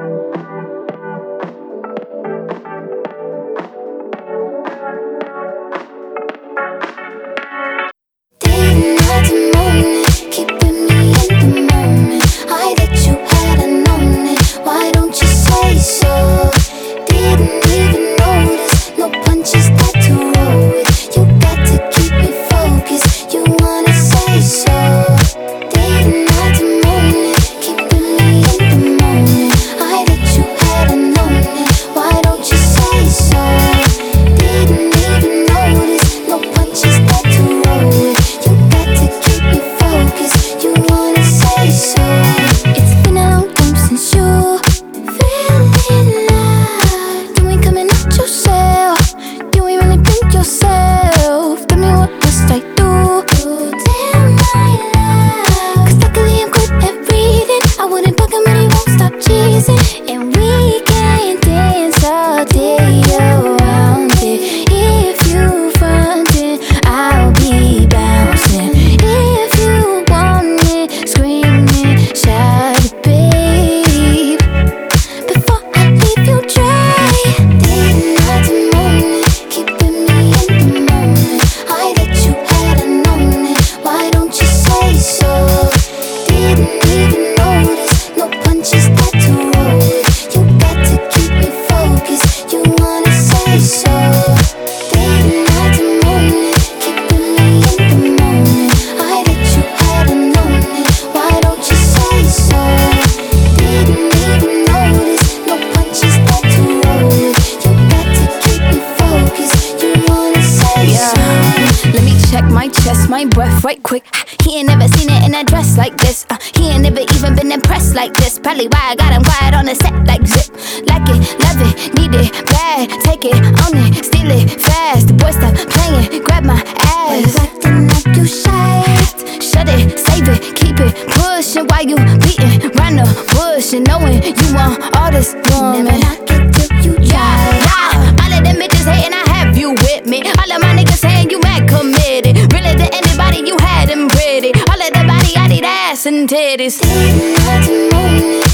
My breath right quick. He ain't never seen it in a dress like this. He ain't never even been impressed like this. Probably why I got him quiet on the set like zip. Like it, love it, need it, bad. Take it, own it, steal it, fast. The boy stop playing, grab my ass. Why you acting like you shy? Shut it, save it, keep it pushing. While you beating round the bush and knowing you want all this woman. Never knock it till you try. Yeah. All of them bitches hating, I have you with me. All of my niggas saying you mad committed. Really to anybody, you had them pretty. All of the body, I need ass and titties. Didn't have to moan.